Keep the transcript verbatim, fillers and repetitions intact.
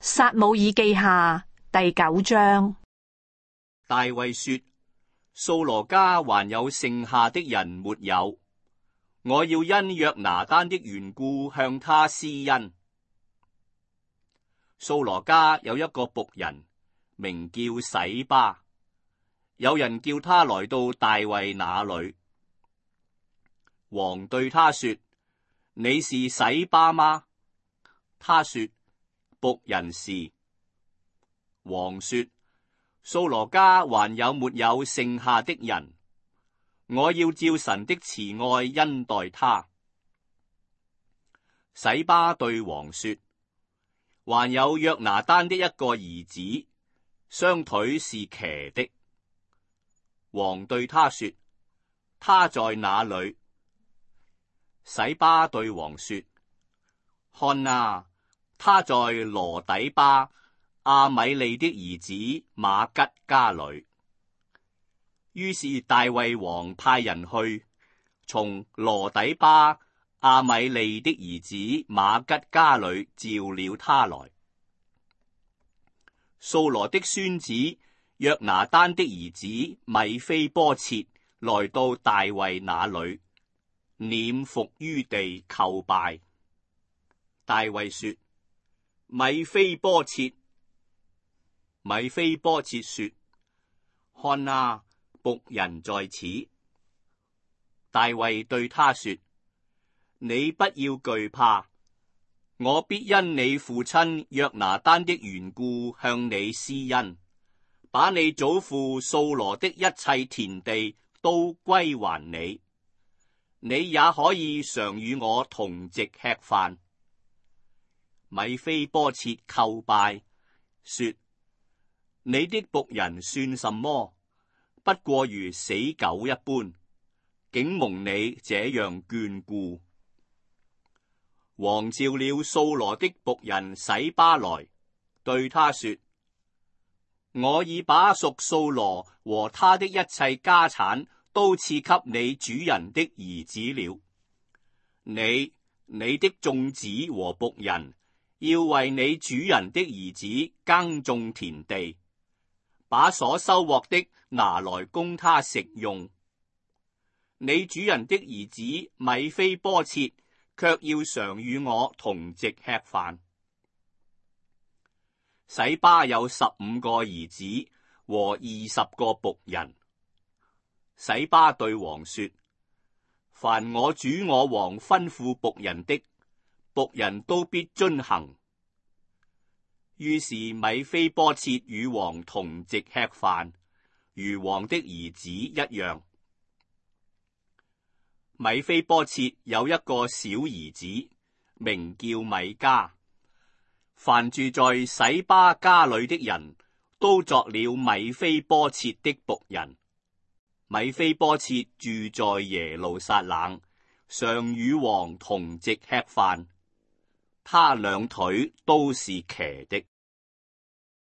撒母耳記下第九章。 大衛說：掃羅家還有剩下的人沒有？我要因約拿單的緣故向他施恩。掃羅家有一個僕人，名叫洗巴，有人叫他來到大衛那裏。王對他說：你是洗巴嗎？他說：僕人是。王說：掃羅家還有沒有剩下的人？我要照神的慈愛恩待他。洗巴對王說：還有約拿單的一個兒子，雙腿是瘸的。王對他說：他在哪裏？洗巴對王說：看啊，他在羅底巴亞米利的兒子瑪吉家裏。於是大衛王派人去，從羅底巴亞米利的兒子瑪吉家裏召了他來。掃羅的孫子約拿單的兒子米非波設來到大衛那裏，臉伏於地叩拜。大衛說：米非波設。米非波設說：看啊，僕人在此。大衛對他說：你不要懼怕，我必因你父親約拿單的緣故向你施恩，把你祖父掃羅的一切田地都歸還你，你也可以常與我同席吃飯。米非波設叩拜，說：你的僕人算什麼？不過如死狗一般，竟蒙你這樣眷顧。王召了掃羅的僕人洗巴來，對他說：我已把屬掃羅和他的一切家產都賜給你主人的兒子了。你、你的眾子和僕人要為你主人的兒子耕種田地，把所收穫的拿來供他食用。你主人的兒子米非波設卻要常與我同席吃飯。洗巴有十五個兒子和二十個僕人。洗巴對王說：凡我主我王吩咐僕人的，僕人都必遵行。於是米非波設與王同席吃飯，如王的兒子一樣。米非波設有一個小兒子，名叫米迦。凡住在洗巴家裏的人都作了米非波設的僕人。米非波設住在耶路撒冷，常與王同席吃飯。他兩腿都是瘸的。